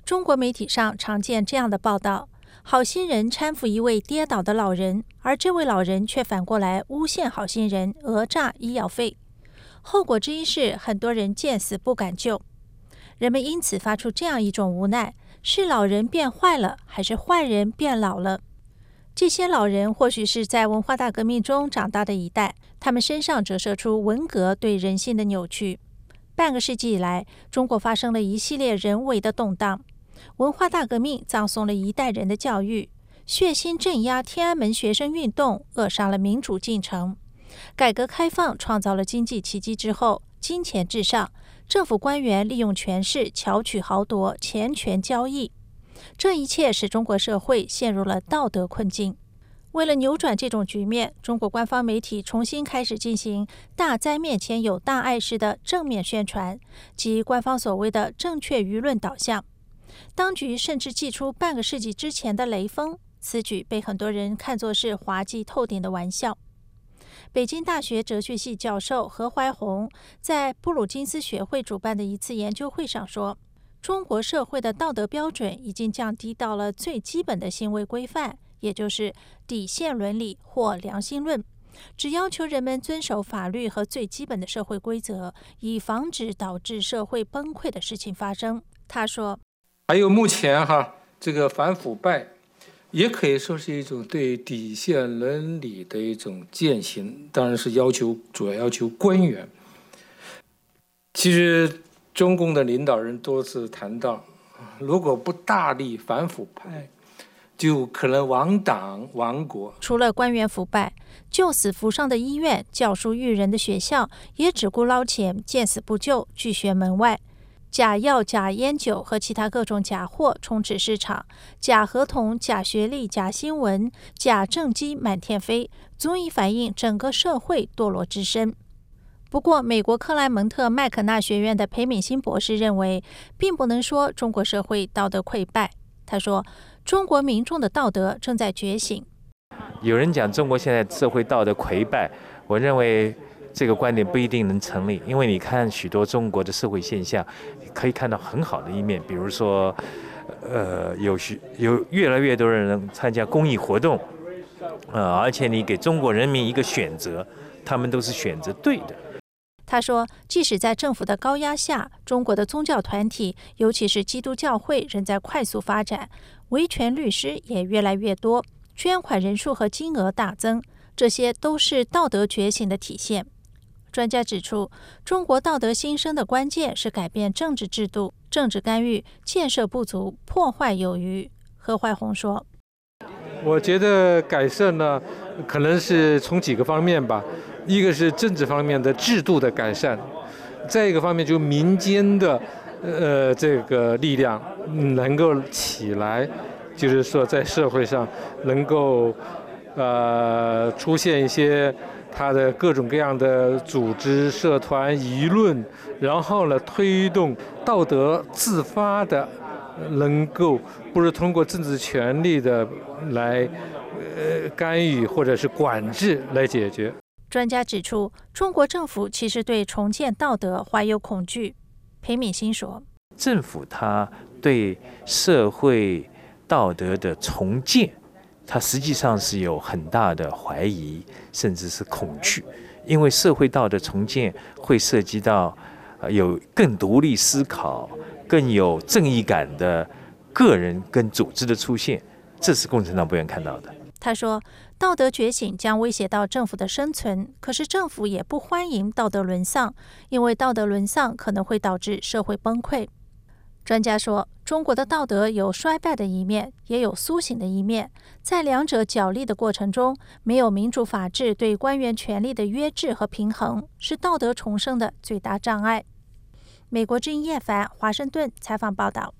中国媒体上常见这样的报道：好心人搀扶一位跌倒的老人，而这位老人却反过来诬陷好心人讹诈医药费。后果之一是很多人见死不敢救。人们因此发出这样一种无奈：是老人变坏了，还是坏人变老了？这些老人或许是在文化大革命中长大的一代，他们身上折射出文革对人性的扭曲。半个世纪以来，中国发生了一系列人为的动荡。文化大革命葬送了一代人的教育，血腥镇压天安门学生运动扼杀了民主进程。改革开放创造了经济奇迹之后，金钱至上，政府官员利用权势巧取豪夺，钱权交易。这一切使中国社会陷入了道德困境。为了扭转这种局面，中国官方媒体重新开始进行大灾面前有大爱式的正面宣传，即官方所谓的正确舆论导向。当局甚至祭出半个世纪之前的雷锋，此举被很多人看作是滑稽透顶的玩笑。北京大学哲学系教授何怀宏在布鲁金斯学会主办的一次研究会上说，中国社会的道德标准已经降低到了最基本的行为规范，也就是底线伦理或良心论，只要求人们遵守法律和最基本的社会规则，以防止导致社会崩溃的事情发生。他说， 还有目前这个反腐败也可以说是一种对底线伦理的一种践行，当然是主要要求官员。其实中共的领导人多次谈到，如果不大力反腐败，就可能亡党亡国。 除了官员腐败，救死扶伤的医院、教书育人的学校也只顾捞钱，见死不救，拒绝门外。假药、假烟酒和其他各种假货充斥市场，假合同、假学历、假新闻、假政绩满天飞，足以反映整个社会堕落之深。不过，美国克莱蒙特麦肯纳学院的裴敏欣博士认为，并不能说中国社会道德溃败。他说，中国民众的道德正在觉醒。 有人讲中国现在社会道德溃败，我认为这个观点不一定能成立，因为你看许多中国的社会现象，可以看到很好的一面，比如说，有越来越多人参加公益活动，而且你给中国人民一个选择，他们都是选择对的。 他说，即使在政府的高压下，中国的宗教团体，尤其是基督教会，仍在快速发展，维权律师也越来越多，捐款人数和金额大增，这些都是道德觉醒的体现。专家指出，中国道德兴升的关键是改变政治制度，政治干预建设不足，破坏有余。何怀宏说， 我觉得改善呢，可能是从几个方面吧。一个是政治方面的制度的改善，再一个方面就是民间的这个力量能够起来，就是说在社会上能够出现一些它的各种各样的组织、社团、舆论，然后呢推动道德自发的，能够不是通过政治权力的来干预或者是管制来解决。 专家指出，中国政府其实对重建道德怀有恐惧。裴敏欣说， 政府它对社会道德的重建，它实际上是有很大的怀疑，甚至是恐惧，因为社会道德重建会涉及到有更独立思考、更有正义感的个人跟组织的出现，这是共产党不愿看到的。 他说，道德觉醒将威胁到政府的生存，可是政府也不欢迎道德沦丧，因为道德沦丧可能会导致社会崩溃。专家说，中国的道德有衰败的一面，也有苏醒的一面，在两者角力的过程中，没有民主法治对官员权力的约制和平衡，是道德重生的最大障碍。美国之音叶凡，华盛顿采访报道。